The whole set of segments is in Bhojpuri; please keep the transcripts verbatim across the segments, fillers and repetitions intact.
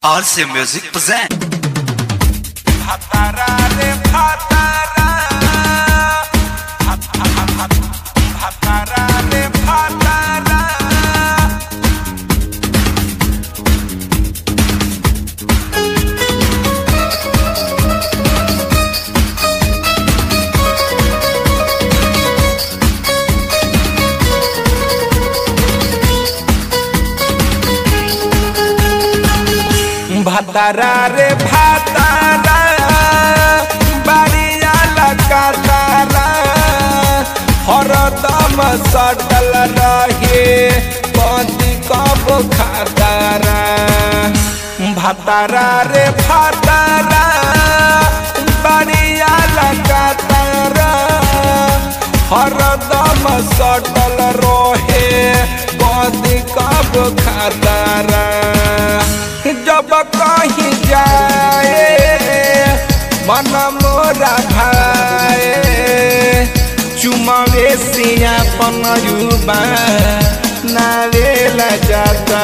R C Music present. Bhatara re bhatara, bhatara re bhatara. Bhatara re bhatara, bariya lakatara, haradam satal rahe, pati kab khatara. Bhatara re bhatara, bariya lakatara, haradam satal rahe, pati kab khatara. जब कहीं जाए मन मोरा भाए चुमावे सिया पनयुबा नावेला जाता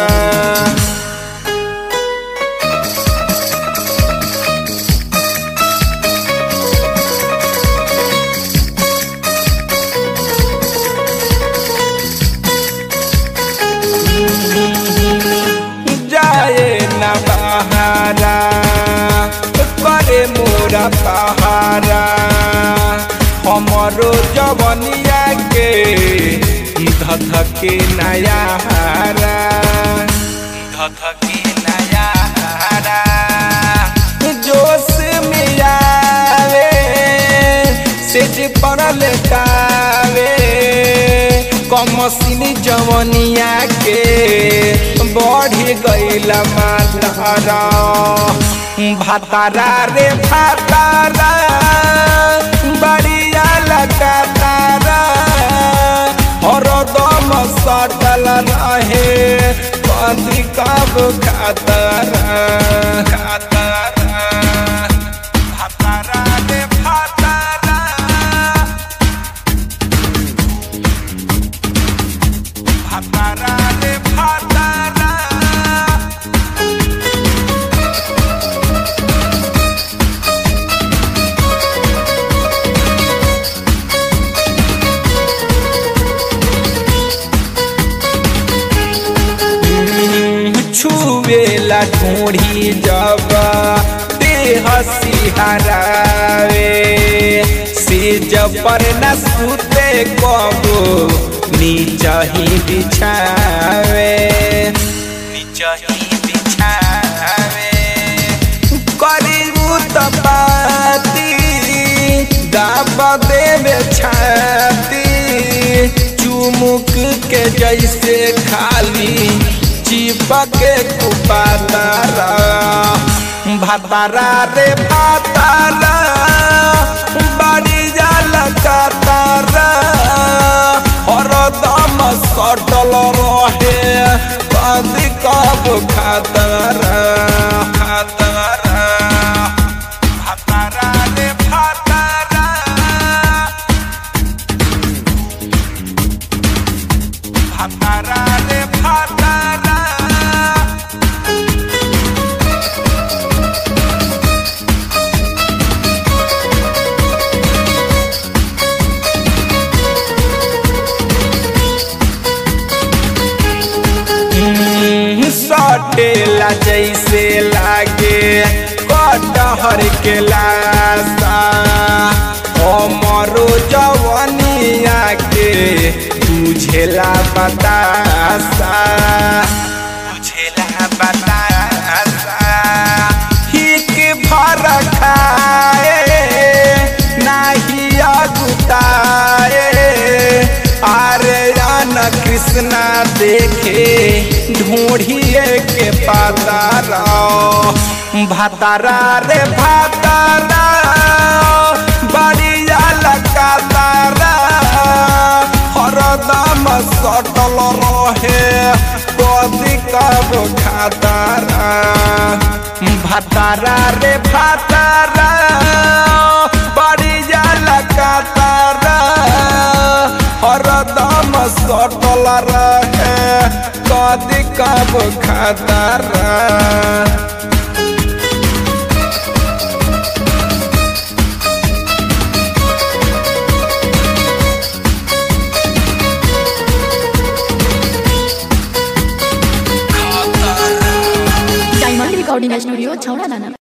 बहारा करे मोरा पहारा हमरो जवनिया के धधके नया हारा धधके नया हारा जोश में आवे सेज पड़ल कावे कमसिनी जवनिया के बढ़ी गईला मातारा भातारा रे भातारा बढ़िया लगातारा हरदम सटल रहे कथी कब खातारा खातारा भातारा रे भातारा भातारा रे भातारा छुवेला ढूंढी जब देह सिहरावे से जब पर न सुते कबो नीचा ही बिछावे नीचा ही बिछावे करीबू तपाती दाब देवे छाती चुमुक के जैसे खाली चिपके कुपातारा भातारा रे भातारा बढ़िया लगातारा हरदम सटल रहे कदी कब खातारा खातारा भातारा रे भातारा भातारा रे भातारा सटेला जैसे लागे कटहर के लाशा हमरो जवनिया के बुझेला बतासा बुझेला बतासा हिक भर खाए नाही अगुताए आरे कृष्णा देखे ढूंढिए के पातारा भातारा रे भातारा बढ़िया लगातारा हरदम सटल रहे कदी कब खातारा भातारा रे भातारा बढ़िया लगातारा हरदम सटल रहे कदी कब खातारा। रिकॉर्डिंग स्टूडियो छौड़ा दाना।